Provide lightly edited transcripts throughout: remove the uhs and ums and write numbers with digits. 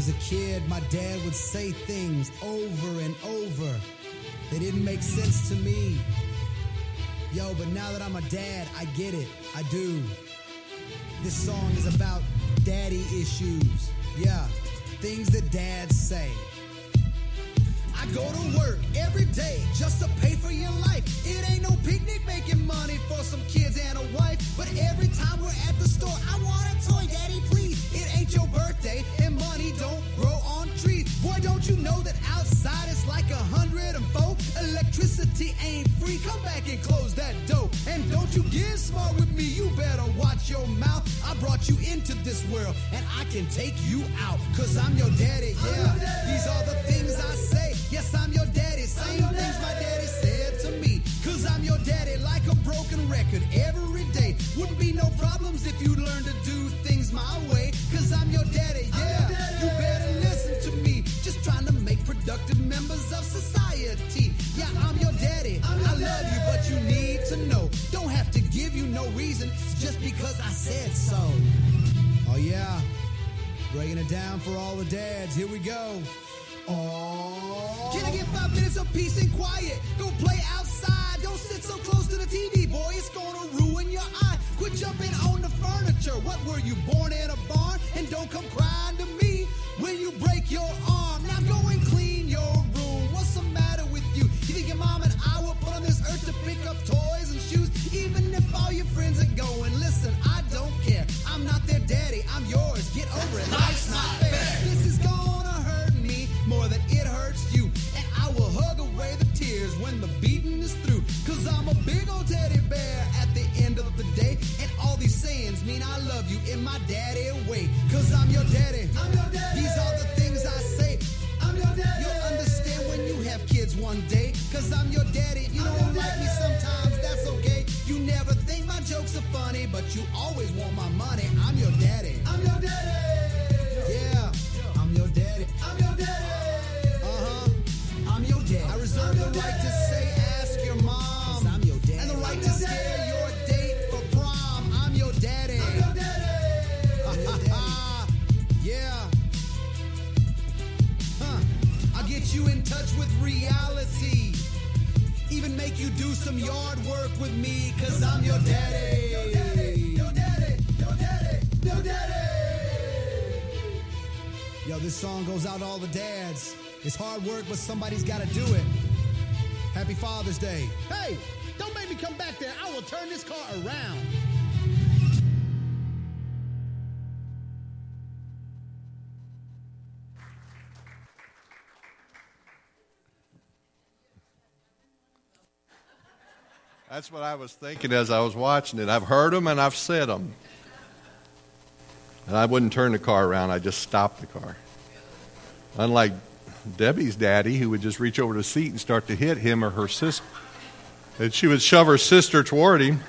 a kid, my dad would say things over and over. They didn't make sense to me. Yo, but now that I'm a dad, I get it. I do. This song is about daddy issues. Yeah, things that dads say. I go to work every day just to pay for your life. It ain't no picnic making money for some kids and a wife. But every time we're at the store, I want a toy, daddy, please. It ain't your birthday and money don't grow on trees. Boy, don't you know that outside it's like 104? Electricity ain't free. Come back and close that door. And don't you get smart with me. You better watch your mouth. I brought you into this world and I can take you out. Cause I'm your daddy, yeah. These are the things I say. Yes, I'm your daddy. Same things my daddy said to me. Cause I'm your daddy, like a broken record every day. Wouldn't be no problems if you learn to do things my way. Cause I'm your daddy, yeah. You better listen to me. Just trying to make productive members of society. Yeah, I'm your daddy. I love you, but you need to know. Don't have to give you no reason just because I said so. Oh yeah, breaking it down for all the dads. Here we go. Oh. Can I get 5 minutes of peace and quiet? Go play outside. Don't sit so close to the TV, boy. It's gonna ruin your eye. Quit jumping on the furniture. What, were you born in a barn? And don't come crying to me when you break your arm. Now go and clean your room. What's the matter with you? You think your mom and I were put on this earth to pick up toys and shoes? Even if all your friends are going, listen, I don't care. I'm not their daddy. I'm yours. Get over it. Life's not fair. This is gonna hurt me more than it hurts you. And I will hug away the tears when the beating is through. Cause I'm a big old teddy bear at the end of the day. And all these sayings mean I love you in my daddy way. Cause I'm your daddy. I'm your daddy. These are the things I say. I'm your daddy. You'll understand when you have kids one day. Cause I'm your daddy. You don't like me sometimes, that's okay. You never think my jokes are funny, but you always want my money. I'm your daddy. I'm your daddy. Yeah, I'm your daddy. I'm your daddy. I'm your daddy. I reserve the right to say, ask your mom. I'm your daddy. And the right to scare your date for prom. I'm your daddy. I'm your daddy. Yeah. I'll get you in touch with reality. Even make you do some yard work with me. Cause I'm your daddy. Your daddy. Your daddy. Your daddy. Your daddy. Yo, this song goes out to all the dads. It's hard work, but somebody's got to do it. Happy Father's Day. Hey, don't make me come back there. I will turn this car around. That's what I was thinking as I was watching it. I've heard them and I've said them. And I wouldn't turn the car around. I just stopped the car. Unlike Debbie's daddy, who would just reach over the seat and start to hit him or her sister. And she would shove her sister toward him.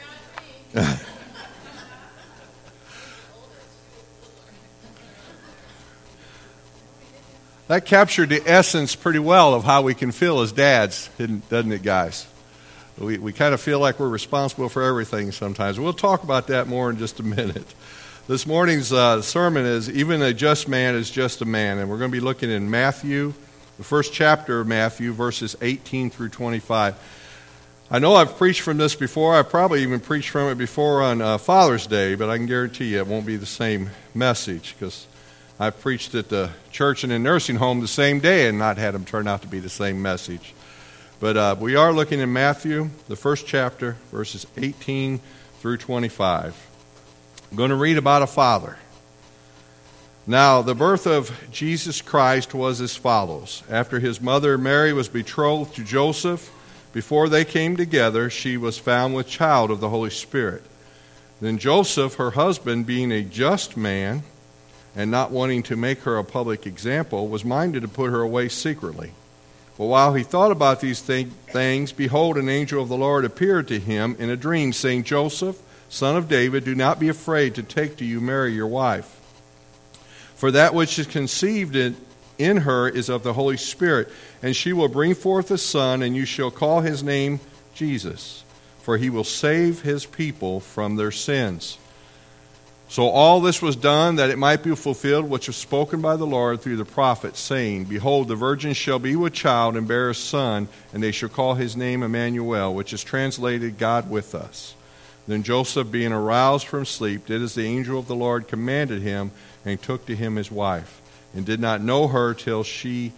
That captured the essence pretty well of how we can feel as dads, doesn't it, guys? We kind of feel like we're responsible for everything sometimes. We'll talk about that more in just a minute. This morning's sermon is Even a Just Man is Just a Man. And we're going to be looking in Matthew, the first chapter of Matthew, verses 18 through 25. I know I've preached from this before. I've probably even preached from it before on Father's Day, but I can guarantee you it won't be the same message because I've preached at the church and in nursing home the same day and not had them turn out to be the same message. But we are looking in Matthew, the first chapter, verses 18 through 25. I'm going to read about a father. Now, the birth of Jesus Christ was as follows. After his mother Mary was betrothed to Joseph, before they came together, she was found with child of the Holy Spirit. Then Joseph, her husband, being a just man, and not wanting to make her a public example, was minded to put her away secretly. But while he thought about these things, behold, an angel of the Lord appeared to him in a dream, saying, Joseph, son of David, do not be afraid to take to you Mary your wife. For that which is conceived in her is of the Holy Spirit, and she will bring forth a son, and you shall call his name Jesus, for he will save his people from their sins. So all this was done that it might be fulfilled which was spoken by the Lord through the prophet, saying, Behold, the virgin shall be with child and bear a son, and they shall call his name Emmanuel, which is translated God with us. Then Joseph, being aroused from sleep, did as the angel of the Lord commanded him, and took to him his wife, and did not know her till she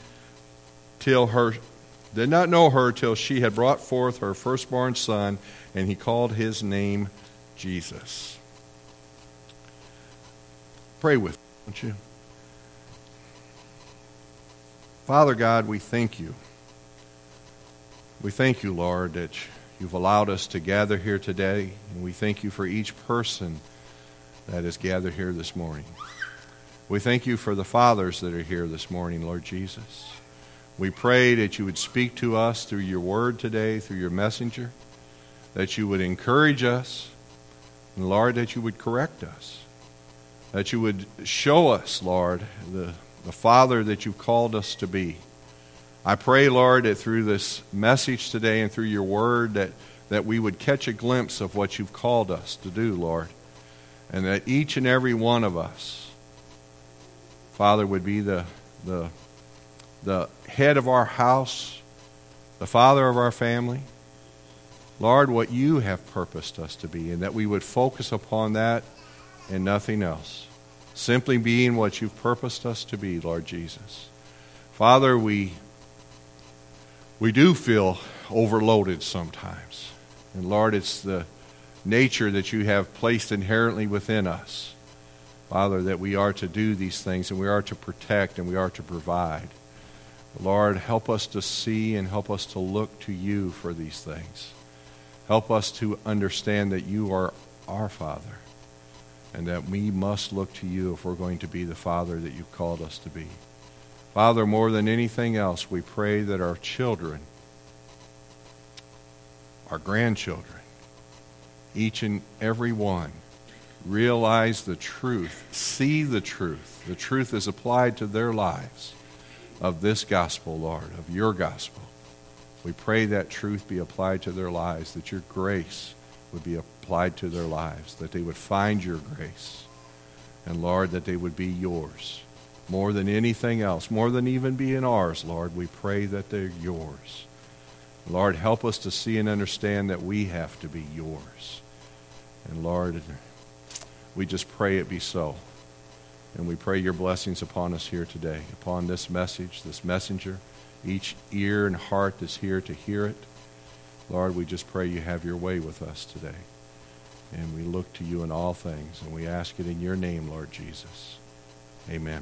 had brought forth her firstborn son, and he called his name Jesus. Pray with me, won't you? Father God, we thank you. We thank you, Lord, that you've allowed us to gather here today, and we thank you for each person that is gathered here this morning. We thank you for the fathers that are here this morning, Lord Jesus. We pray that you would speak to us through your word today, through your messenger, that you would encourage us, and Lord, that you would correct us, that you would show us, Lord, the Father that you've called us to be. I pray, Lord, that through this message today and through your word that we would catch a glimpse of what you've called us to do, Lord, and that each and every one of us, Father, would be the head of our house, the father of our family. Lord, what you have purposed us to be, and that we would focus upon that and nothing else. Simply being what you've purposed us to be, Lord Jesus. Father, we do feel overloaded sometimes. And Lord, it's the nature that you have placed inherently within us, Father, that we are to do these things, and we are to protect, and we are to provide. Lord, help us to see and help us to look to you for these things. Help us to understand that you are our Father, and that we must look to you if we're going to be the Father that you've called us to be. Father, more than anything else, we pray that our children, our grandchildren, each and every one, realize the truth, see the truth. The truth is applied to their lives of this gospel, Lord, of your gospel. We pray that truth be applied to their lives, that your grace would be applied to their lives, that they would find your grace, and Lord, that they would be yours. More than anything else, more than even being ours, Lord, we pray that they're yours. Lord, help us to see and understand that we have to be yours. And Lord, we just pray it be so. And we pray your blessings upon us here today, upon this message, this messenger, each ear and heart that's here to hear it. Lord, we just pray you have your way with us today. And we look to you in all things, and we ask it in your name, Lord Jesus. Amen.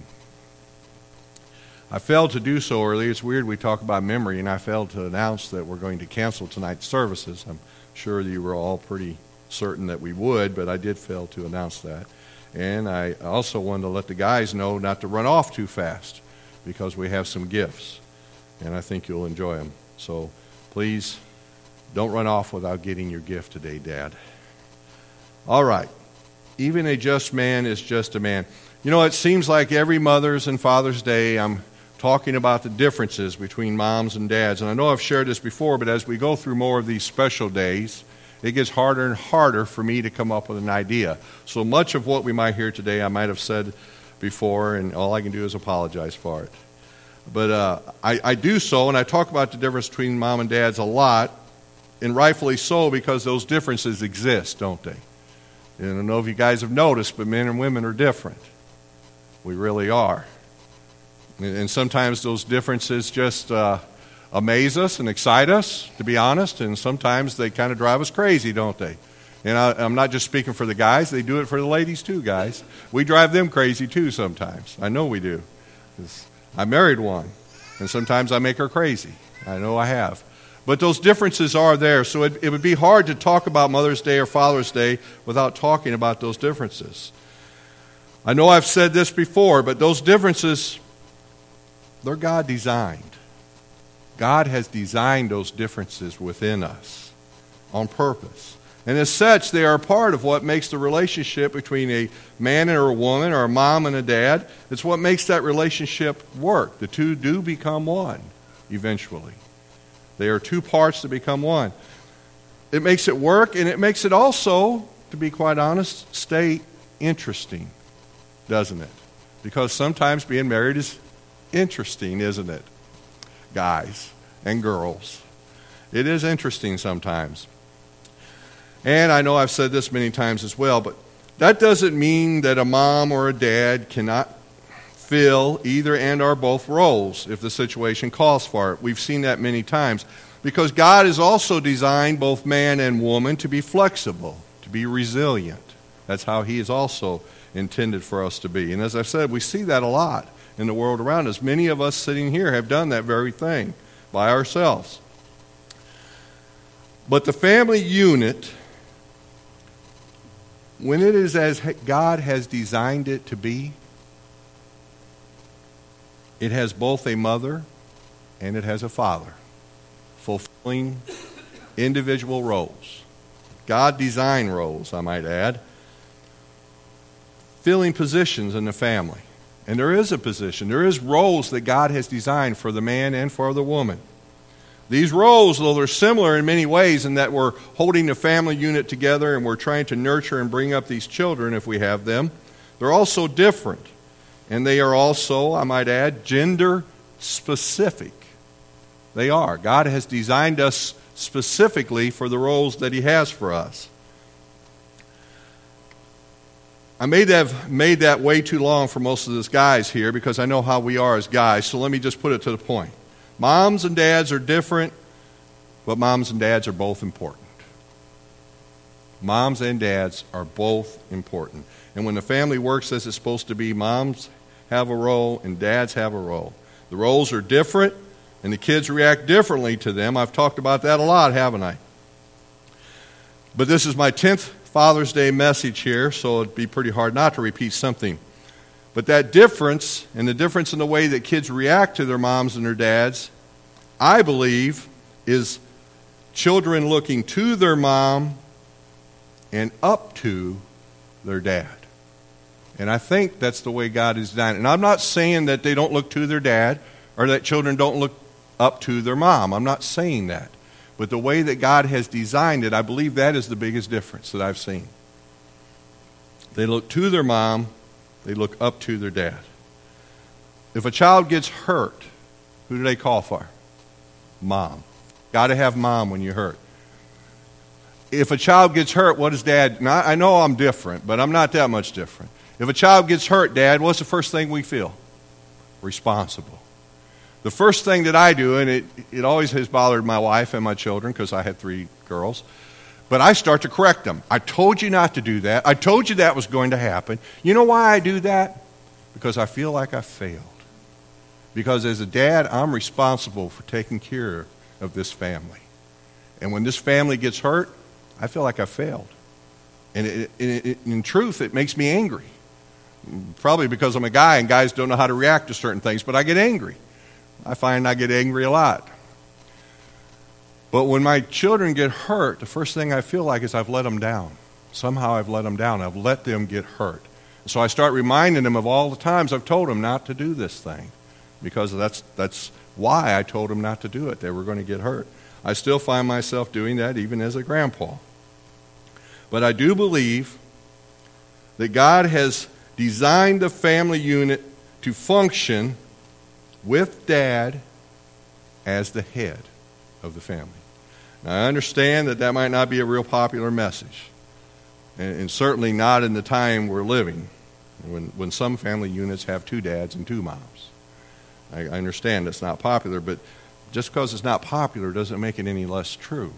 I failed to do so earlier. It's weird we talk about memory, and I failed to announce that we're going to cancel tonight's services. I'm sure you were all pretty certain that we would, but I did fail to announce that. And I also wanted to let the guys know not to run off too fast, because we have some gifts, and I think you'll enjoy them. So please don't run off without getting your gift today, Dad. All right. Even a just man is just a man. You know, it seems like every Mother's and Father's Day I'm talking about the differences between moms and dads. And I know I've shared this before, but as we go through more of these special days, it gets harder and harder for me to come up with an idea. So much of what we might hear today I might have said before, and all I can do is apologize for it. But I do so, and I talk about the difference between mom and dads a lot, and rightfully so, because those differences exist, don't they? And I don't know if you guys have noticed, but men and women are different. We really are. And sometimes those differences just amaze us and excite us, to be honest, and sometimes they kind of drive us crazy, don't they? And I'm not just speaking for the guys. They do it for the ladies too, guys. We drive them crazy too sometimes. I know we do. I married one, and sometimes I make her crazy. I know I have. But those differences are there, so it would be hard to talk about Mother's Day or Father's Day without talking about those differences. I know I've said this before, but those differences, they're God-designed. God has designed those differences within us on purpose. And as such, they are part of what makes the relationship between a man and a woman, or a mom and a dad. It's what makes that relationship work. The two do become one eventually. They are two parts that become one. It makes it work, and it makes it also, to be quite honest, stay interesting, doesn't it? Because sometimes being married is interesting, isn't it? Guys and girls. It is interesting sometimes. And I know I've said this many times as well, but that doesn't mean that a mom or a dad cannot fill either and or both roles if the situation calls for it. We've seen that many times. Because God has also designed both man and woman to be flexible, to be resilient. That's how He is also intended for us to be. And as I said, we see that a lot in the world around us. Many of us sitting here have done that very thing by ourselves. But the family unit, when it is as God has designed it to be, it has both a mother and it has a father, fulfilling individual roles. God designed roles, I might add, filling positions in the family. And there is a position, there is roles that God has designed for the man and for the woman. These roles, though they're similar in many ways in that we're holding the family unit together and we're trying to nurture and bring up these children if we have them, they're also different. And they are also, I might add, gender specific. They are. God has designed us specifically for the roles that He has for us. I may have made that way too long for most of us guys here because I know how we are as guys, so let me just put it to the point. Moms and dads are different, but moms and dads are both important. Moms and dads are both important. And when the family works as it's supposed to be, moms have a role and dads have a role. The roles are different, and the kids react differently to them. I've talked about that a lot, haven't I? But this is my 10th Father's Day message here, so it'd be pretty hard not to repeat something. But that difference, and the difference in the way that kids react to their moms and their dads, I believe, is children looking to their mom and up to their dad. And I think that's the way God has designed it. And I'm not saying that they don't look to their dad or that children don't look up to their mom. I'm not saying that. But the way that God has designed it, I believe that is the biggest difference that I've seen. They look to their mom, they look up to their dad. If a child gets hurt, who do they call for? Mom. Got to have mom when you're hurt. If a child gets hurt, what does dad? Now, I know I'm different, but I'm not that much different. If a child gets hurt, Dad, what's the first thing we feel? Responsible. The first thing that I do, and it always has bothered my wife and my children because I had 3 girls, but I start to correct them. I told you not to do that. I told you that was going to happen. You know why I do that? Because I feel like I failed. Because as a dad, I'm responsible for taking care of this family. And when this family gets hurt, I feel like I failed. And in truth, it makes me angry. Probably because I'm a guy and guys don't know how to react to certain things, but I get angry. I find I get angry a lot. But when my children get hurt, the first thing I feel like is I've let them down. Somehow I've let them down. I've let them get hurt. So I start reminding them of all the times I've told them not to do this thing. Because that's why I told them not to do it. They were going to get hurt. I still find myself doing that even as a grandpa. But I do believe that God has designed the family unit to function with Dad as the head of the family. Now, I understand that might not be a real popular message, and certainly not in the time we're living, when some family units have 2 dads and 2 moms. I understand it's not popular, but just because it's not popular doesn't make it any less true.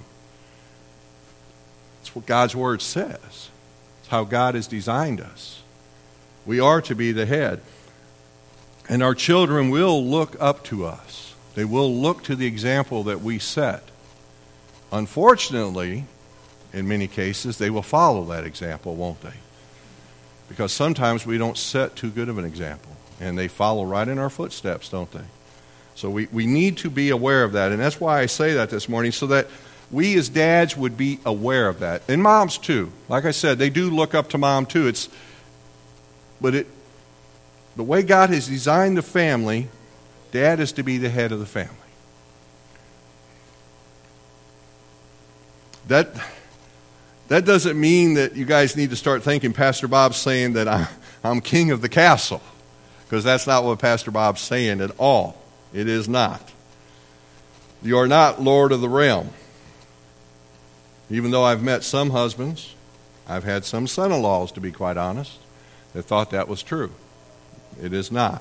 It's what God's Word says. It's how God has designed us. We are to be the head. And our children will look up to us. They will look to the example that we set. Unfortunately, in many cases, they will follow that example, won't they? Because sometimes we don't set too good of an example. And they follow right in our footsteps, don't they? So we need to be aware of that. And that's why I say that this morning, so that we as dads would be aware of that. And moms too. Like I said, they do look up to mom too. The way God has designed the family, Dad is to be the head of the family. that doesn't mean that you guys need to start thinking Pastor Bob's saying that I'm king of the castle, because that's not what Pastor Bob's saying at all. It is not. You are not Lord of the realm. Even though I've met some husbands, I've had some son-in-laws, to be quite honest, that thought that was true. It is not.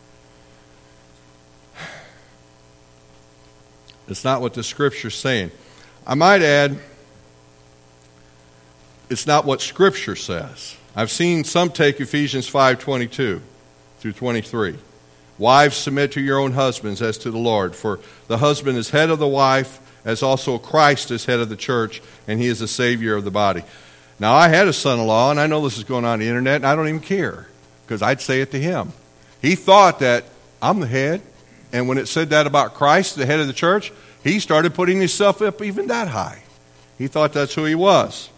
It's not what the Scripture's saying. I might add, it's not what Scripture says. I've seen some take Ephesians 5:22 through 23. Wives, submit to your own husbands as to the Lord, for the husband is head of the wife, as also Christ is head of the church, and he is the Savior of the body. Now, I had a son-in-law, and I know this is going on the internet, and I don't even care, because I'd say it to him. He thought that I'm the head, and when it said that about Christ, the head of the church, he started putting himself up even that high. He thought that's who he was.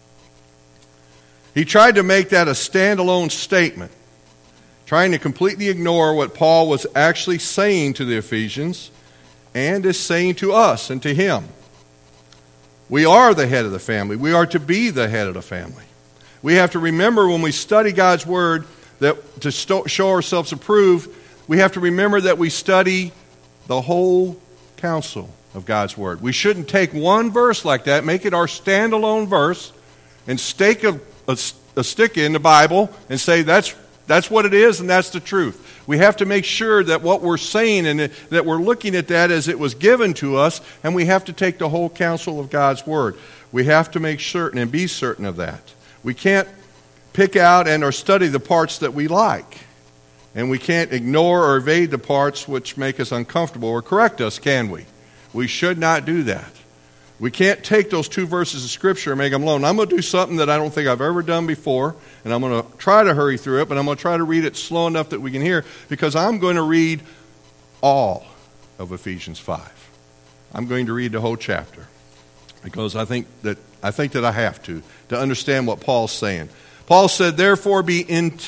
He tried to make that a standalone statement, trying to completely ignore what Paul was actually saying to the Ephesians and is saying to us and to him. We are the head of the family. We are to be the head of the family. We have to remember when we study God's Word that to show ourselves approved, we have to remember that we study the whole counsel of God's Word. We shouldn't take one verse like that, make it our standalone verse, and stake a stick in the Bible and say that's what it is and that's the truth. We have to make sure that what we're saying and that we're looking at that as it was given to us, and we have to take the whole counsel of God's Word. We have to make certain and be certain of that. We can't pick out and or study the parts that we like, and we can't ignore or evade the parts which make us uncomfortable or correct us, can we? We should not do that. We can't take those two verses of Scripture and make them alone. I'm going to do something that I don't think I've ever done before, and I'm going to try to hurry through it, but I'm going to try to read it slow enough that we can hear, because I'm going to read all of Ephesians 5. I'm going to read the whole chapter, because I think that I have to understand what Paul's saying. Paul said, therefore be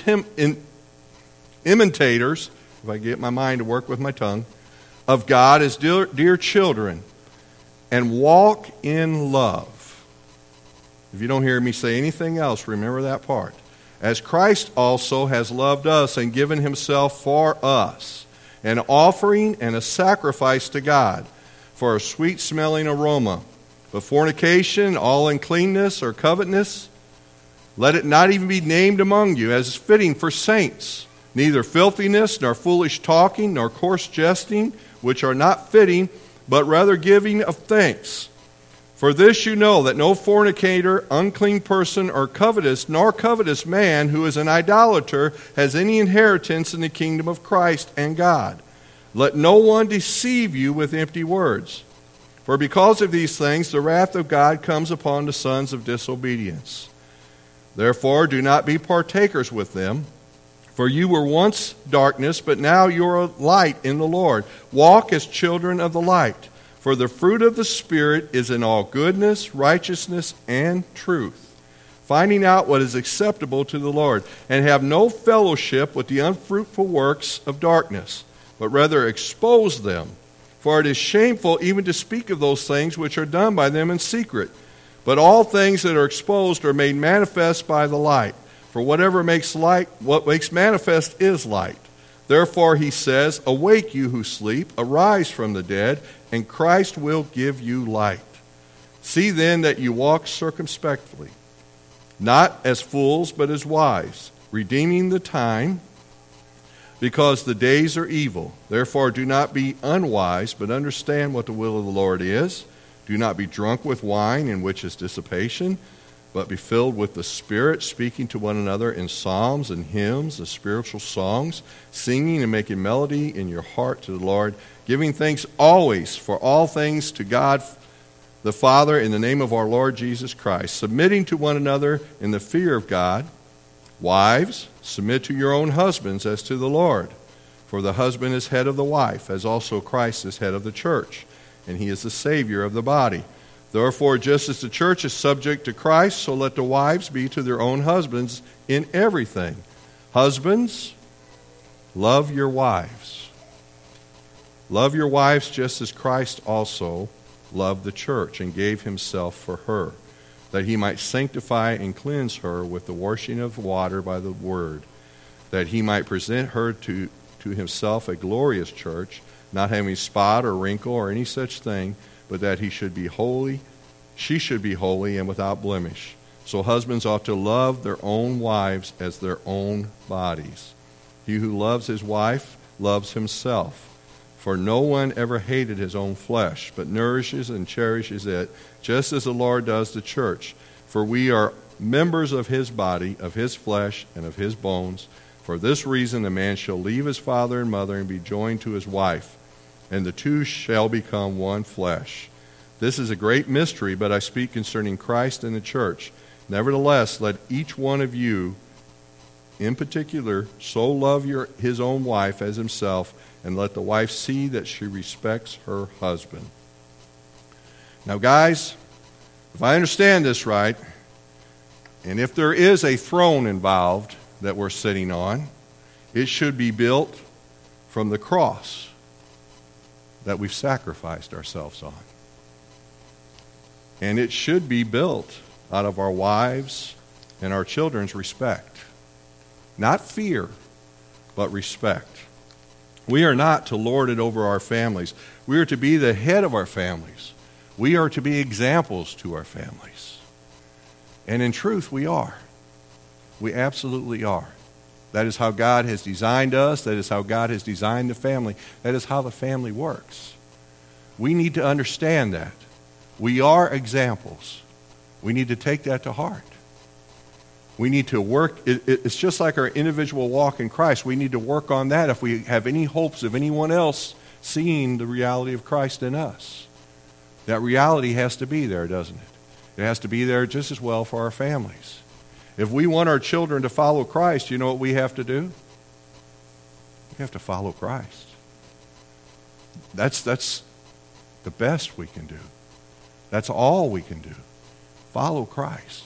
imitators, if I get my mind to work with my tongue, of God as dear children, and walk in love. If you don't hear me say anything else, remember that part. As Christ also has loved us and given himself for us, an offering and a sacrifice to God for a sweet-smelling aroma. But fornication, all uncleanness or covetousness, let it not even be named among you, as is fitting for saints. Neither filthiness, nor foolish talking, nor coarse jesting, which are not fitting, but rather giving of thanks. For this you know, that no fornicator, unclean person, or covetous, nor covetous man who is an idolater has any inheritance in the kingdom of Christ and God. Let no one deceive you with empty words. For because of these things the wrath of God comes upon the sons of disobedience. Therefore do not be partakers with them. For you were once darkness, but now you are light in the Lord. Walk as children of the light. For the fruit of the Spirit is in all goodness, righteousness, and truth, finding out what is acceptable to the Lord, and have no fellowship with the unfruitful works of darkness, but rather expose them. For it is shameful even to speak of those things which are done by them in secret. But all things that are exposed are made manifest by the light. For what makes manifest is light. Therefore he says, awake you who sleep, arise from the dead, and Christ will give you light. See then that you walk circumspectly, not as fools, but as wise, redeeming the time, because the days are evil. Therefore do not be unwise, but understand what the will of the Lord is. Do not be drunk with wine, in which is dissipation, but be filled with the Spirit, speaking to one another in psalms and hymns and spiritual songs, singing and making melody in your heart to the Lord, giving thanks always for all things to God the Father in the name of our Lord Jesus Christ, submitting to one another in the fear of God. Wives, submit to your own husbands as to the Lord. For the husband is head of the wife, as also Christ is head of the church, and he is the Savior of the body. Therefore, just as the church is subject to Christ, so let the wives be to their own husbands in everything. Husbands, love your wives. Love your wives just as Christ also loved the church and gave himself for her, that he might sanctify and cleanse her with the washing of water by the word, that he might present her to himself a glorious church, not having spot or wrinkle or any such thing, but that she should be holy and without blemish. So husbands ought to love their own wives as their own bodies. He who loves his wife loves himself. For no one ever hated his own flesh, but nourishes and cherishes it, just as the Lord does the church. For we are members of his body, of his flesh, and of his bones. For this reason a man shall leave his father and mother and be joined to his wife, and the two shall become one flesh. This is a great mystery, but I speak concerning Christ and the church. Nevertheless, let each one of you, in particular, so love his own wife as himself, and let the wife see that she respects her husband. Now, guys, if I understand this right, and if there is a throne involved that we're sitting on, it should be built from the cross that we've sacrificed ourselves on. And it should be built out of our wives and our children's respect. Not fear, but respect. We are not to lord it over our families. We are to be the head of our families. We are to be examples to our families. And in truth, we are. We absolutely are. That is how God has designed us. That is how God has designed the family. That is how the family works. We need to understand that. We are examples. We need to take that to heart. We need to work. It's just like our individual walk in Christ. We need to work on that if we have any hopes of anyone else seeing the reality of Christ in us. That reality has to be there, doesn't it? It has to be there just as well for our families. If we want our children to follow Christ, you know what we have to do? We have to follow Christ. That's the best we can do. That's all we can do. Follow Christ.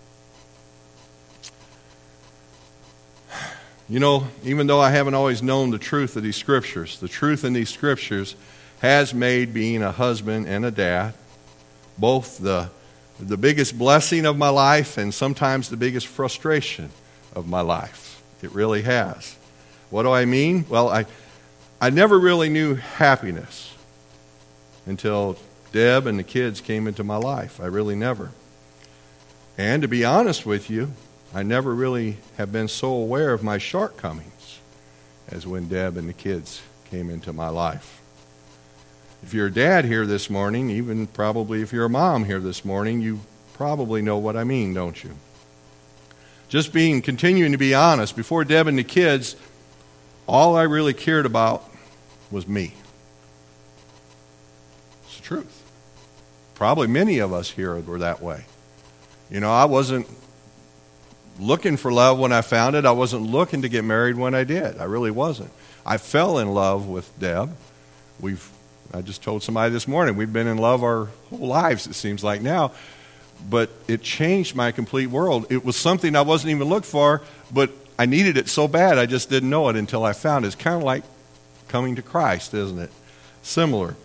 You know, even though I haven't always known the truth of these scriptures, the truth in these scriptures has made being a husband and a dad both the biggest blessing of my life and sometimes the biggest frustration of my life. It really has. What do I mean? Well, I never really knew happiness until Deb and the kids came into my life. I really never. And to be honest with you, I never really have been so aware of my shortcomings as when Deb and the kids came into my life. If you're a dad here this morning, even probably if you're a mom here this morning, you probably know what I mean, don't you? Just continuing to be honest, before Deb and the kids, all I really cared about was me. It's the truth. Probably many of us here were that way. You know, I wasn't looking for love when I found it. I wasn't looking to get married when I did. I really wasn't. I fell in love with Deb. I just told somebody this morning, we've been in love our whole lives, it seems like now. But it changed my complete world. It was something I wasn't even looking for, but I needed it so bad I just didn't know it until I found it. It's kind of like coming to Christ, isn't it? Similar.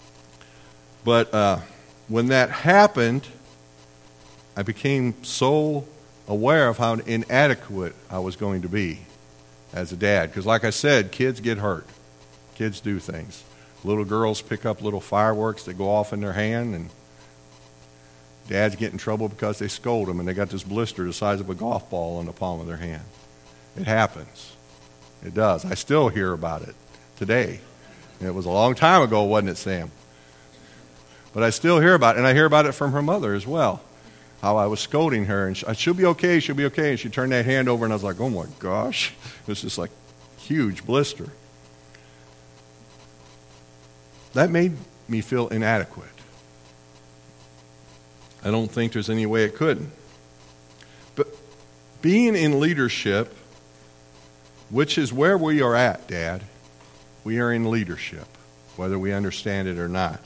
But when that happened, I became so aware of how inadequate I was going to be as a dad. Because like I said, kids get hurt. Kids do things. Little girls pick up little fireworks that go off in their hand, and dads get in trouble because they scold them, and they got this blister the size of a golf ball on the palm of their hand. It happens. It does. I still hear about it today. And it was a long time ago, wasn't it, Sam? But I still hear about it, and I hear about it from her mother as well. How I was scolding her, and she'll be okay, she'll be okay. And she turned that hand over, and I was like, oh my gosh. It was just like huge blister. That made me feel inadequate. I don't think there's any way it couldn't. But being in leadership, which is where we are at, Dad, we are in leadership, whether we understand it or not.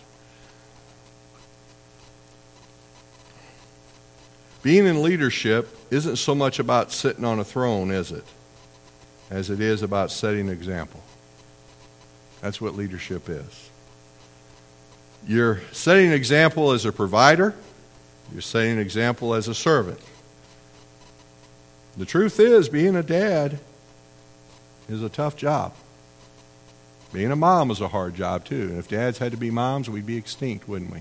Being in leadership isn't so much about sitting on a throne, is it? As it is about setting an example. That's what leadership is. You're setting an example as a provider. You're setting an example as a servant. The truth is, being a dad is a tough job. Being a mom is a hard job, too. And if dads had to be moms, we'd be extinct, wouldn't we?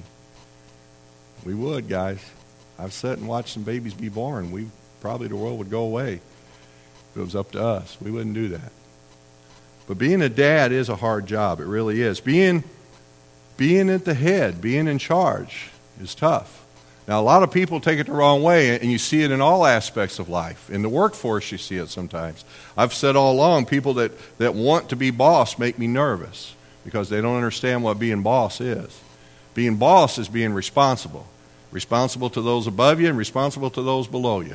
We would, guys. I've sat and watched some babies be born. The world would go away if it was up to us. We wouldn't do that. But being a dad is a hard job. It really is. Being at the head, being in charge is tough. Now, a lot of people take it the wrong way, and you see it in all aspects of life. In the workforce, you see it sometimes. I've said all along, people that want to be boss make me nervous because they don't understand what being boss is. Being boss is being responsible. Responsible to those above you and responsible to those below you.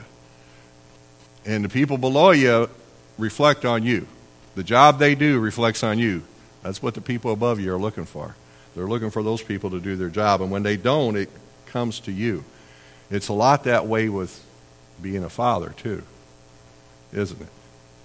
And the people below you reflect on you. The job they do reflects on you. That's what the people above you are looking for. They're looking for those people to do their job. And when they don't, it comes to you. It's a lot that way with being a father, too. Isn't it?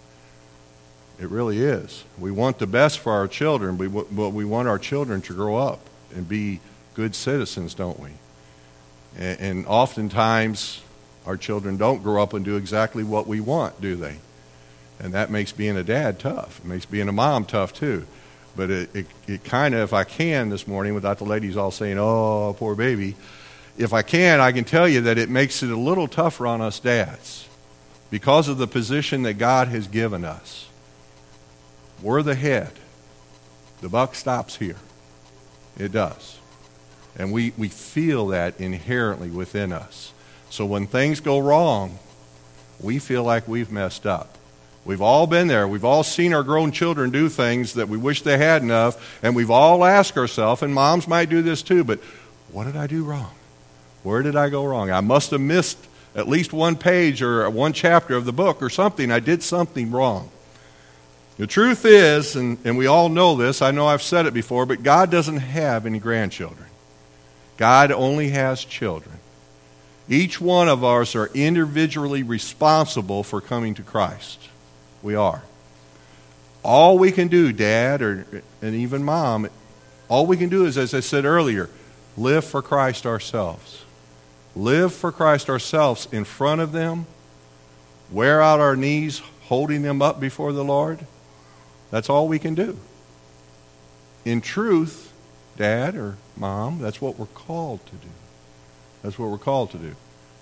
It really is. We want the best for our children, but we want our children to grow up and be good citizens, don't we? And oftentimes, our children don't grow up and do exactly what we want, do they? And that makes being a dad tough. It makes being a mom tough, too. But it kind of, if I can this morning, without the ladies all saying, oh, poor baby, if I can tell you that it makes it a little tougher on us dads because of the position that God has given us. We're the head. The buck stops here. It does. And we feel that inherently within us. So when things go wrong, we feel like we've messed up. We've all been there. We've all seen our grown children do things that we wish they hadn't of, and we've all asked ourselves, and moms might do this too, but what did I do wrong? Where did I go wrong? I must have missed at least one page or one chapter of the book or something. I did something wrong. The truth is, and we all know this, I know I've said it before, but God doesn't have any grandchildren. God only has children. Each one of us are individually responsible for coming to Christ. We are. All we can do, Dad, and even Mom, all we can do is, as I said earlier, live for Christ ourselves. Live for Christ ourselves in front of them. Wear out our knees, holding them up before the Lord. That's all we can do. In truth, Dad or Mom, that's what we're called to do. That's what we're called to do.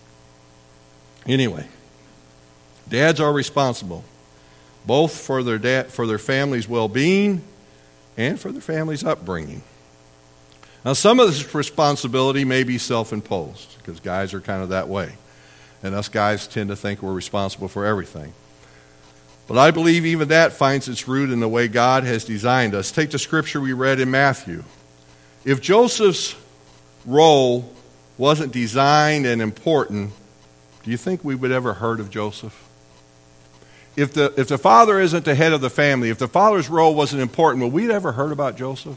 Anyway, dads are responsible, both for their family's well-being and for their family's upbringing. Now, some of this responsibility may be self-imposed, because guys are kind of that way. And us guys tend to think we're responsible for everything. But I believe even that finds its root in the way God has designed us. Take the scripture we read in Matthew. If Joseph's role wasn't designed and important, do you think we would ever heard of Joseph? If the father isn't the head of the family, if the father's role wasn't important, would we ever heard about Joseph?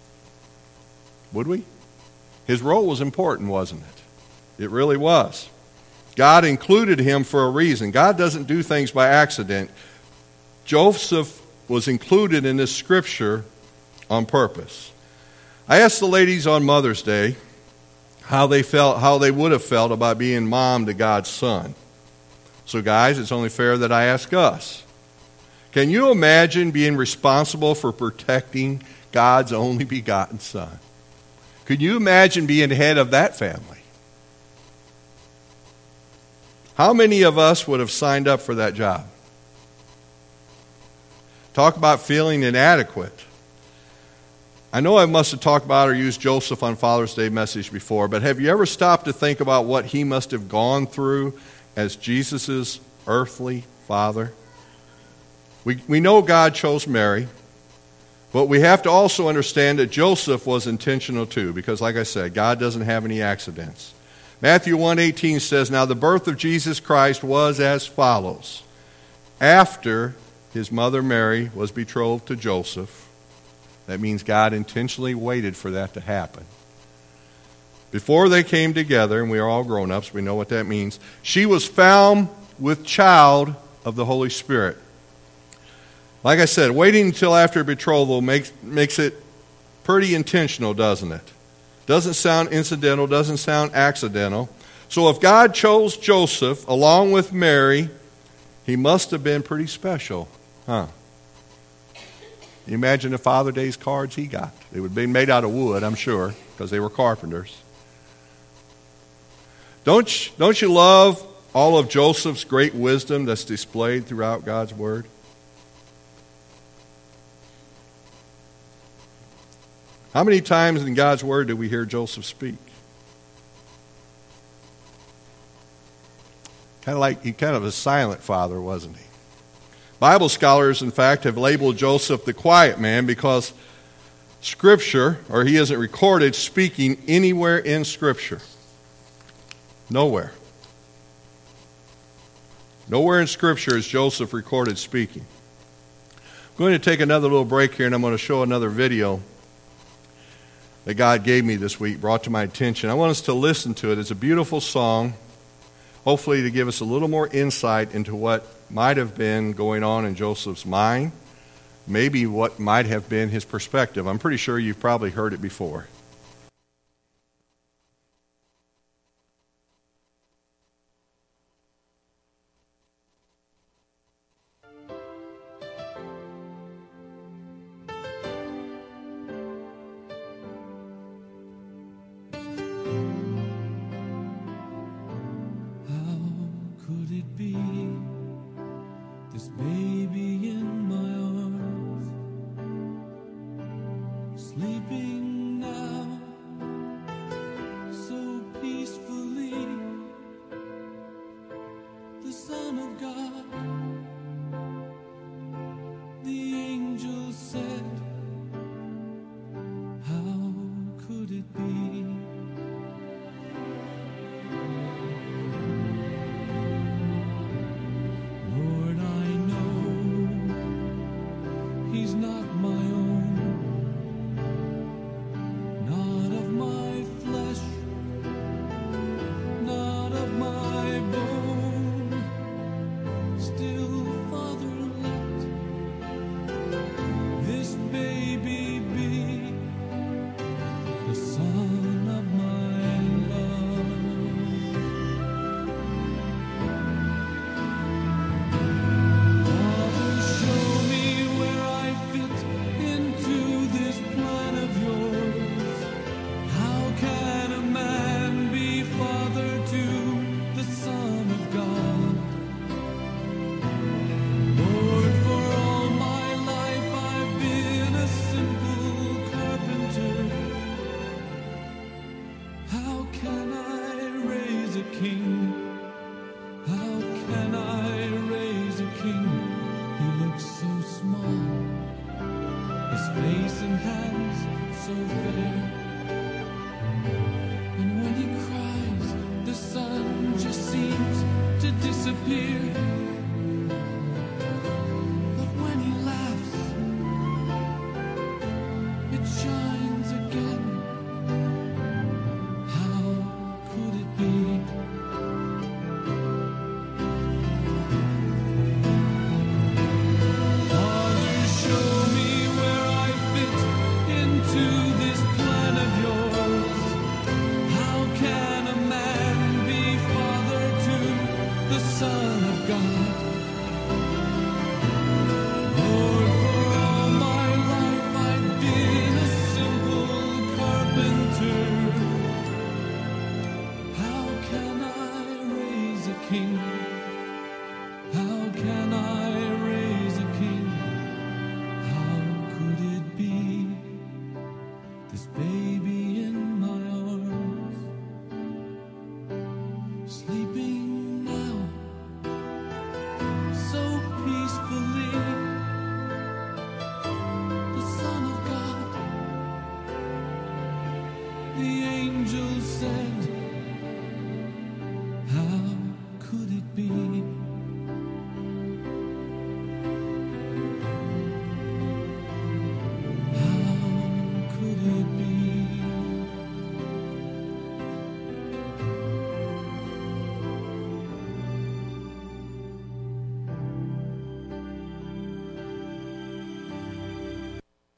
Would we? His role was important, wasn't it? It really was. God included him for a reason. God doesn't do things by accident. Joseph was included in this scripture on purpose. I asked the ladies on Mother's Day how they would have felt about being mom to God's son. So guys, it's only fair that I ask us. Can you imagine being responsible for protecting God's only begotten son? Could you imagine being head of that family? How many of us would have signed up for that job? Talk about feeling inadequate. I know I must have talked about or used Joseph on Father's Day message before, but have you ever stopped to think about what he must have gone through as Jesus' earthly father? We know God chose Mary, but we have to also understand that Joseph was intentional too, because like I said, God doesn't have any accidents. Matthew 1:18 says, "Now the birth of Jesus Christ was as follows. After his mother Mary was betrothed to Joseph," that means God intentionally waited for that to happen. "Before they came together," and we are all grown-ups, we know what that means, "she was found with child of the Holy Spirit." Like I said, waiting until after betrothal makes it pretty intentional, doesn't it? Doesn't sound incidental, doesn't sound accidental. So if God chose Joseph along with Mary, he must have been pretty special, huh? You imagine the Father Day's cards he got. They would be made out of wood, I'm sure, because they were carpenters. Don't you love all of Joseph's great wisdom that's displayed throughout God's Word? How many times in God's Word do we hear Joseph speak? He kind of a silent father, wasn't he? Bible scholars, in fact, have labeled Joseph the quiet man because Scripture, or he isn't recorded speaking anywhere in Scripture. Nowhere. Nowhere in Scripture is Joseph recorded speaking. I'm going to take another little break here, and I'm going to show another video that God gave me this week, brought to my attention. I want us to listen to it. It's a beautiful song, hopefully to give us a little more insight into what might have been going on in Joseph's mind, maybe what might have been his perspective. I'm pretty sure you've probably heard it before.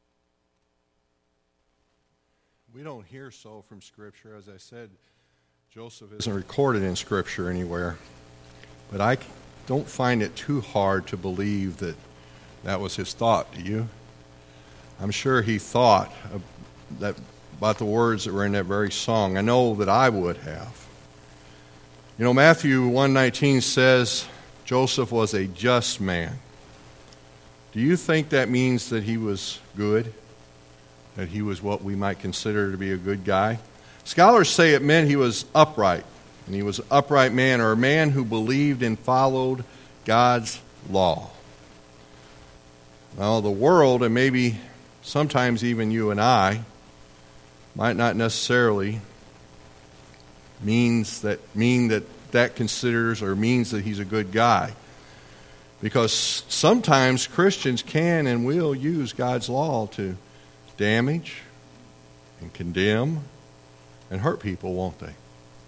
We don't hear so from Scripture. As I said, Joseph isn't recorded in Scripture anywhere, but I don't find it too hard to believe that that was his thought, do you? I'm sure he thought about the words that were in that very song. I know that I would have. You know, Matthew 1:19 says Joseph was a just man. Do you think that means that he was good? That he was what we might consider to be a good guy? Scholars say it meant he was upright, and he was an upright man, or a man who believed and followed God's law. Well, the world, and maybe sometimes even you and I, might not necessarily mean that considers or means that he's a good guy. Because sometimes Christians can and will use God's law to damage and condemn and hurt people, won't they?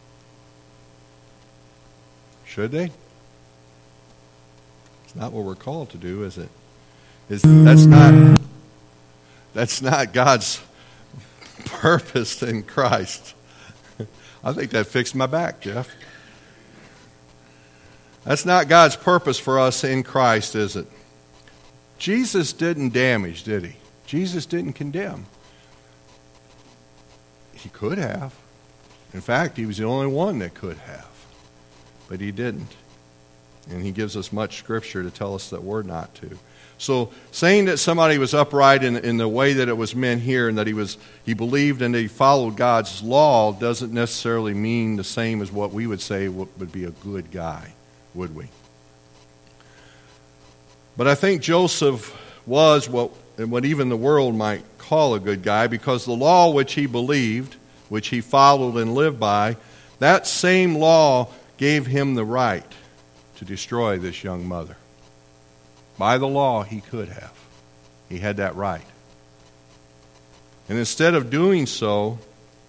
Should they? It's not what we're called to do, is it? That's not God's purpose in Christ. I think that fixed my back, Jeff. That's not God's purpose for us in Christ, is it? Jesus didn't damage, did he? Jesus didn't condemn. He could have. In fact, he was the only one that could have. But he didn't. And he gives us much Scripture to tell us that we're not to. So saying that somebody was upright in the way that it was meant here, and that he believed and that he followed God's law, doesn't necessarily mean the same as what we would say would be a good guy, would we? But I think Joseph was what even the world might call a good guy, because the law which he believed, which he followed and lived by, that same law gave him the right to destroy this young mother. By the law, he could have. He had that right. And instead of doing so,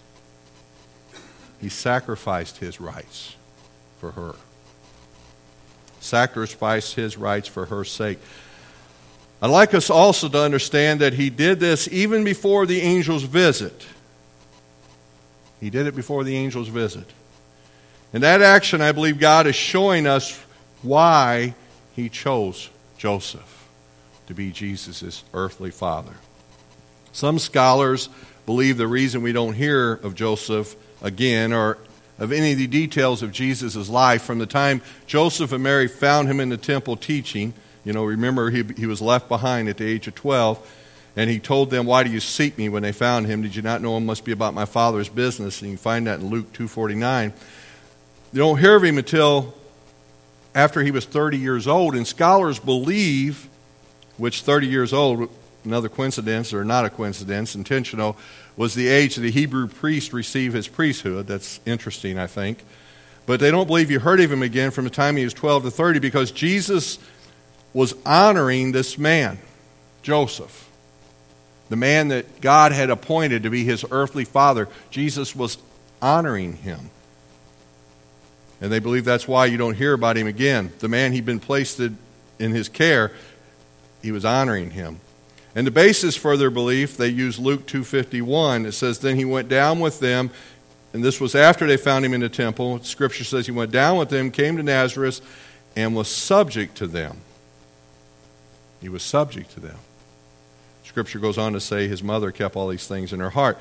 he sacrificed his rights for her. Sacrificed his rights for her sake. I'd like us also to understand that he did this even before the angel's visit. He did it before the angel's visit. In that action, I believe God is showing us why he chose Joseph to be Jesus' earthly father. Some scholars believe the reason we don't hear of Joseph again, or of any of the details of Jesus' life from the time Joseph and Mary found him in the temple teaching. You know, remember he was left behind at the age of 12, and he told them, "Why do you seek me?" when they found him. "Did you not know it must be about my Father's business?" And you find that in Luke 2:49. You don't hear of him until after he was 30 years old, and scholars believe, which 30 years old, another coincidence or not a coincidence, intentional, was the age that the Hebrew priest received his priesthood. That's interesting, I think. But they don't believe you heard of him again from the time he was 12 to 30, because Jesus was honoring this man, Joseph, the man that God had appointed to be his earthly father. Jesus was honoring him. And they believe that's why you don't hear about him again. The man he'd been placed in his care, he was honoring him. And the basis for their belief, they use Luke 2:51. It says, "Then he went down with them," and this was after they found him in the temple. Scripture says he went down with them, came to Nazareth, and was subject to them. He was subject to them. Scripture goes on to say his mother kept all these things in her heart.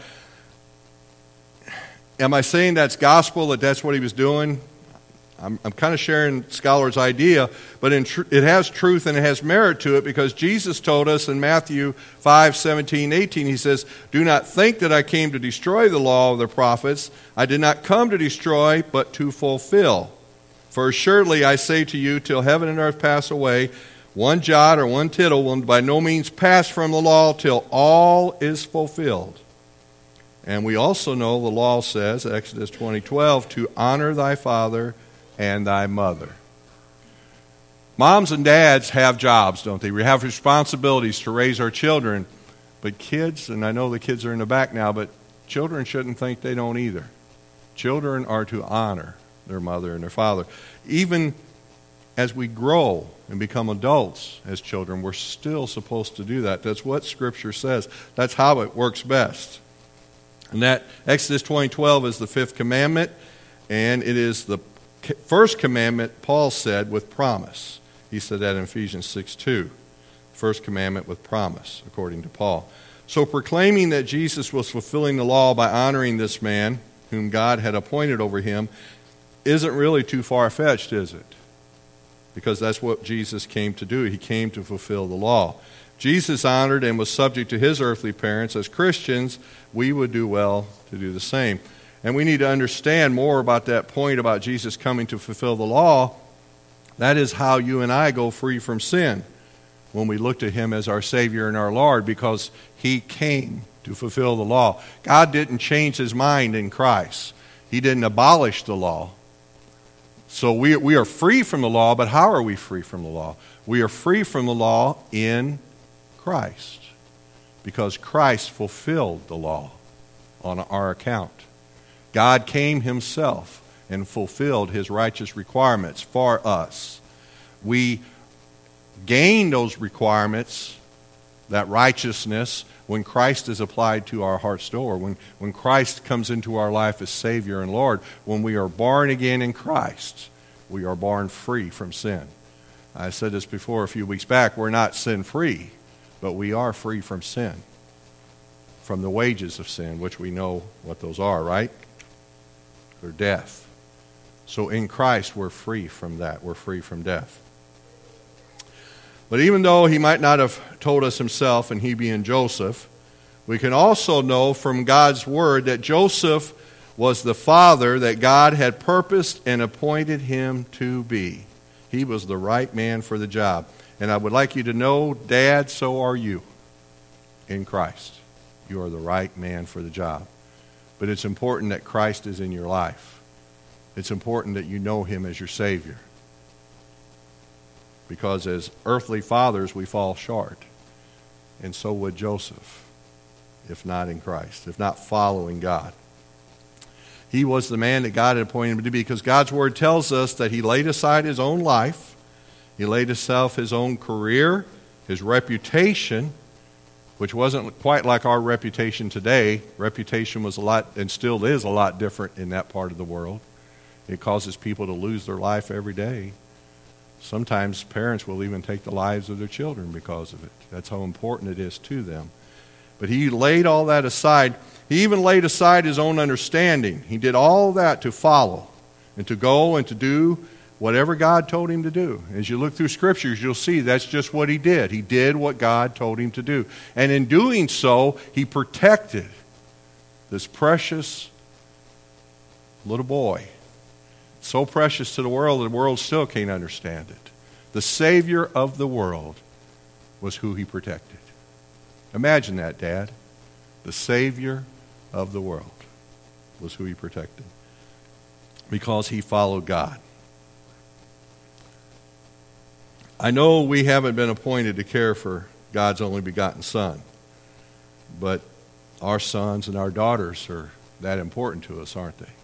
Am I saying that's gospel, that that's what he was doing? I'm kind of sharing scholars' idea, but it has truth and it has merit to it, because Jesus told us in Matthew 5:17-18, he says, "Do not think that I came to destroy the law of the prophets. I did not come to destroy, but to fulfill. For assuredly I say to you, till heaven and earth pass away, one jot or one tittle will by no means pass from the law till all is fulfilled." And we also know the law says, Exodus 20:12, "To honor thy father and thy mother." Moms and dads have jobs, don't they? We have responsibilities to raise our children. But kids, and I know the kids are in the back now, but children shouldn't think they don't either. Children are to honor their mother and their father. Even as we grow and become adults as children, we're still supposed to do that. That's what Scripture says. That's how it works best. And that Exodus 20:12 is the fifth commandment. And it is the first commandment, Paul said, with promise. He said that in Ephesians 6:2. First commandment with promise, according to Paul. So proclaiming that Jesus was fulfilling the law by honoring this man, whom God had appointed over him, isn't really too far-fetched, is it? Because that's what Jesus came to do. He came to fulfill the law. Jesus honored and was subject to his earthly parents. As Christians, we would do well to do the same. And we need to understand more about that point about Jesus coming to fulfill the law. That is how you and I go free from sin, when we look to him as our Savior and our Lord, because he came to fulfill the law. God didn't change his mind in Christ. He didn't abolish the law. So we are free from the law, but how are we free from the law? We are free from the law in Christ, because Christ fulfilled the law on our account. God came himself and fulfilled his righteous requirements for us. We gain those requirements, that righteousness, when Christ is applied to our heart's door, when Christ comes into our life as Savior and Lord. When we are born again in Christ, we are born free from sin. I said this before a few weeks back, we're not sin-free, but we are free from sin, from the wages of sin, which we know what those are, right? They're death. So in Christ, we're free from that. We're free from death. But even though he might not have told us himself, and he being Joseph, we can also know from God's word that Joseph was the father that God had purposed and appointed him to be. He was the right man for the job. And I would like you to know, Dad, so are you in Christ. You are the right man for the job. But it's important that Christ is in your life. It's important that you know him as your Savior. Because as earthly fathers, we fall short. And so would Joseph, if not in Christ, if not following God. He was the man that God had appointed him to be, because God's word tells us that he laid aside his own life. He laid aside his own career, his reputation, which wasn't quite like our reputation today. Reputation was a lot, and still is a lot different in that part of the world. It causes people to lose their life every day. Sometimes parents will even take the lives of their children because of it. That's how important it is to them. But he laid all that aside. He even laid aside his own understanding. He did all that to follow and to go and to do whatever God told him to do. As you look through scriptures, you'll see that's just what he did. He did what God told him to do. And in doing so, he protected this precious little boy. So precious to the world still can't understand it. The Savior of the world was who he protected. Imagine that, Dad. The Savior of the world was who he protected, because he followed God. I know we haven't been appointed to care for God's only begotten Son, but our sons and our daughters are that important to us, aren't they?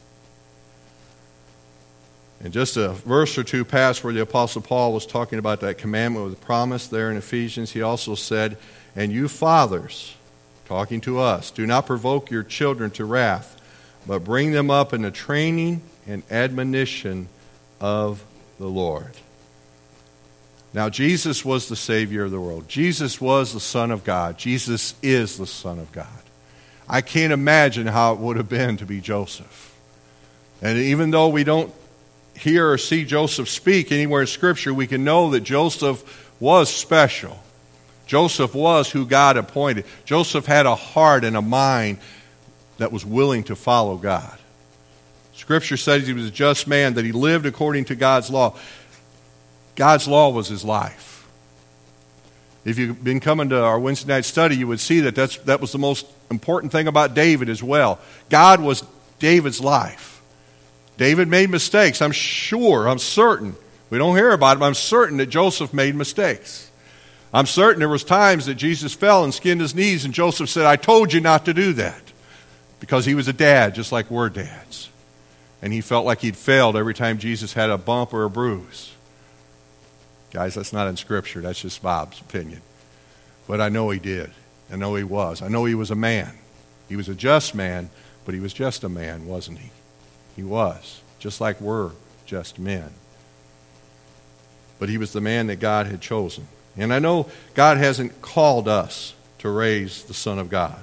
And just a verse or two past where the Apostle Paul was talking about that commandment with promise there in Ephesians, he also said, "And you fathers," talking to us, "do not provoke your children to wrath, but bring them up in the training and admonition of the Lord." Now, Jesus was the Savior of the world. Jesus was the Son of God. Jesus is the Son of God. I can't imagine how it would have been to be Joseph. And even though we don't hear or see Joseph speak anywhere in Scripture, we can know that Joseph was special. Joseph was who God appointed. Joseph had a heart and a mind that was willing to follow God. Scripture says he was a just man, that he lived according to God's law. God's law was his life. If you've been coming to our Wednesday night study, you would see that that was the most important thing about David as well. God was David's life. David made mistakes. I'm certain. We don't hear about it, but I'm certain that Joseph made mistakes. I'm certain there was times that Jesus fell and skinned his knees, and Joseph said, "I told you not to do that," because he was a dad, just like we're dads. And he felt like he'd failed every time Jesus had a bump or a bruise. Guys, that's not in Scripture. That's just Bob's opinion. But I know he did. I know he was. I know he was a man. He was a just man, but he was just a man, wasn't he? He was. just like we're just men. But he was the man that God had chosen. And I know God hasn't called us to raise the Son of God.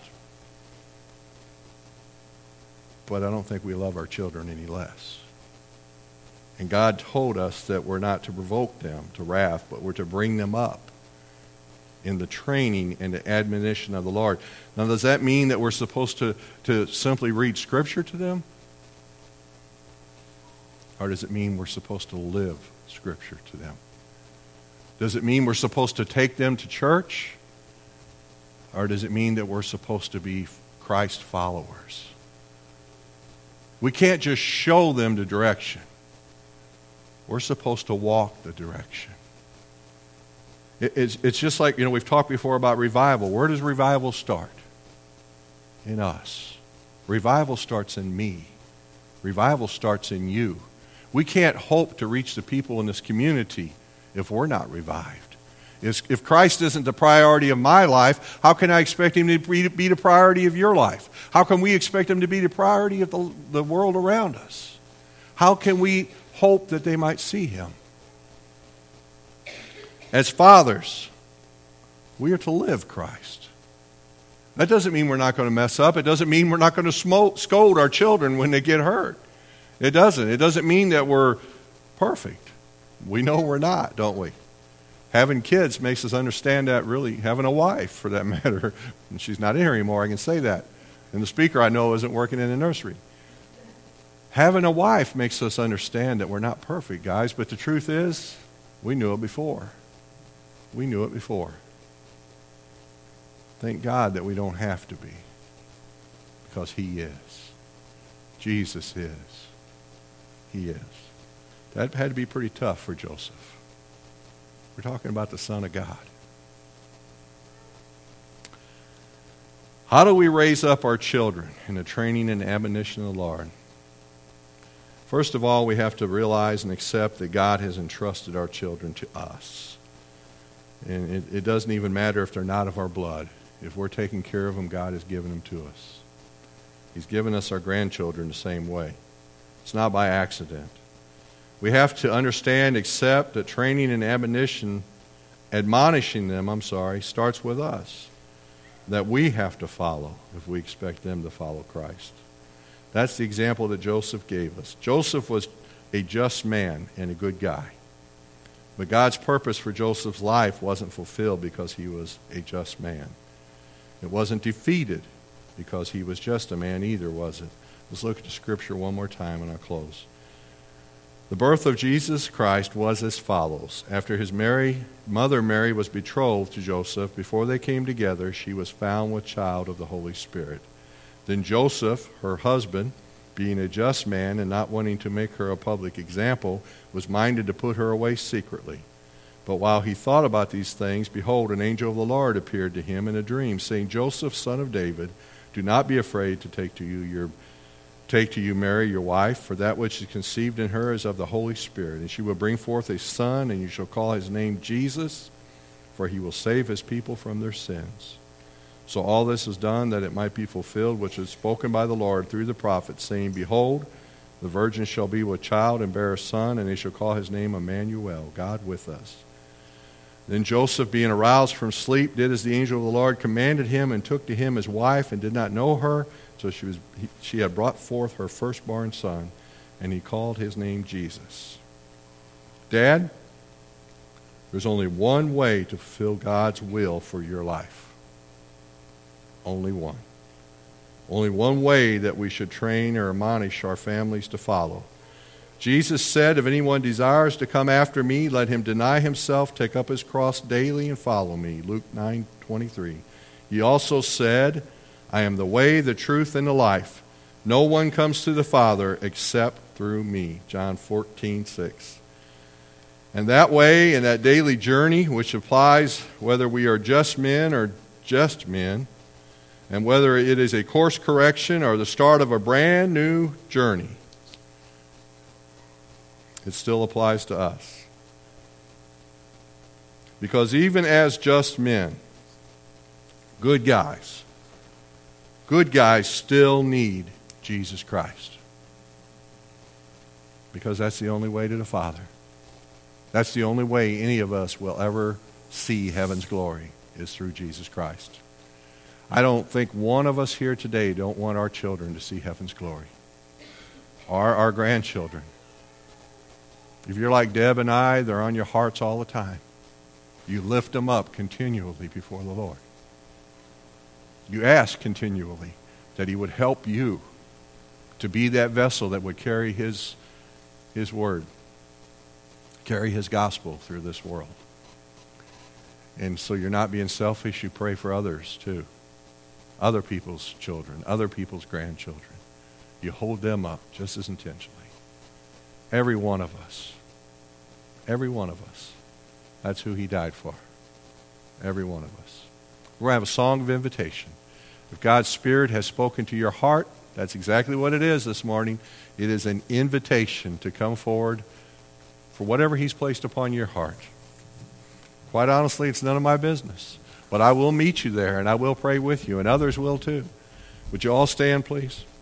But I don't think we love our children any less. And God told us that we're not to provoke them to wrath, but we're to bring them up in the training and the admonition of the Lord. Now, does that mean that we're supposed to simply read Scripture to them? Or does it mean we're supposed to live Scripture to them? Does it mean we're supposed to take them to church? Or does it mean that we're supposed to be Christ followers? We can't just show them the direction. We're supposed to walk the direction. It's just like, we've talked before about revival. Where does revival start? In us. Revival starts in me. Revival starts in you. We can't hope to reach the people in this community if we're not revived. If Christ isn't the priority of my life, how can I expect him to be the priority of your life? How can we expect him to be the priority of the world around us? How can we hope that they might see him? As fathers, we are to live Christ. That doesn't mean we're not going to mess up. It doesn't mean we're not going to scold our children when they get hurt. It doesn't. It doesn't mean that we're perfect. We know we're not, don't we? Having kids makes us understand that, really. Having a wife, for that matter. And she's not in here anymore, I can say that. And the speaker I know isn't working in the nursery. Having a wife makes us understand that we're not perfect, guys. But the truth is, we knew it before. We knew it before. Thank God that we don't have to be. Because he is. Jesus is. He is. That had to be pretty tough for Joseph. We're talking about the Son of God. How do we raise up our children in the training and admonition of the Lord? First of all, we have to realize and accept that God has entrusted our children to us. And it doesn't even matter if they're not of our blood. If we're taking care of them, God has given them to us. He's given us our grandchildren the same way. It's not by accident. We have to understand, accept that training and admonishing them, starts with us. That we have to follow if we expect them to follow Christ. That's the example that Joseph gave us. Joseph was a just man and a good guy. But God's purpose for Joseph's life wasn't fulfilled because he was a just man. It wasn't defeated because he was just a man either, was it? Let's look at the scripture one more time and I'll close. The birth of Jesus Christ was as follows. After his mother Mary was betrothed to Joseph, before they came together, she was found with child of the Holy Spirit. Then Joseph, her husband, being a just man and not wanting to make her a public example, was minded to put her away secretly. But while he thought about these things, behold, an angel of the Lord appeared to him in a dream, saying, Joseph, son of David, do not be afraid to take to you Mary, your wife, for that which is conceived in her is of the Holy Spirit. And she will bring forth a son, and you shall call his name Jesus, for he will save his people from their sins. So all this is done that it might be fulfilled, which is spoken by the Lord through the prophet, saying, Behold, the virgin shall be with child and bear a son, and they shall call his name Emmanuel, God with us. Then Joseph, being aroused from sleep, did as the angel of the Lord commanded him, and took to him his wife, and did not know her. So she had brought forth her firstborn son, and he called his name Jesus. Dad, there's only one way to fulfill God's will for your life. Only one. Only one way that we should train or admonish our families to follow. Jesus said, if anyone desires to come after me, let him deny himself, take up his cross daily, and follow me. Luke 9:23. He also said, I am the way, the truth, and the life. No one comes to the Father except through me. John 14:6. And that way, in that daily journey, which applies whether we are just men or just men, and whether it is a course correction or the start of a brand new journey, it still applies to us. Because even as just men, good guys still need Jesus Christ. Because that's the only way to the Father. That's the only way any of us will ever see heaven's glory, is through Jesus Christ. I don't think one of us here today don't want our children to see heaven's glory. Or our grandchildren. If you're like Deb and I, they're on your hearts all the time. You lift them up continually before the Lord. You ask continually that He would help you to be that vessel that would carry His word, carry His gospel through this world. And so you're not being selfish. You pray for others too. Other people's children, other people's grandchildren. You hold them up just as intentionally. Every one of us. Every one of us. That's who He died for. Every one of us. We're going to have a song of invitation. If God's Spirit has spoken to your heart, that's exactly what it is this morning. It is an invitation to come forward for whatever He's placed upon your heart. Quite honestly, it's none of my business. But I will meet you there, and I will pray with you, and others will too. Would you all stand, please?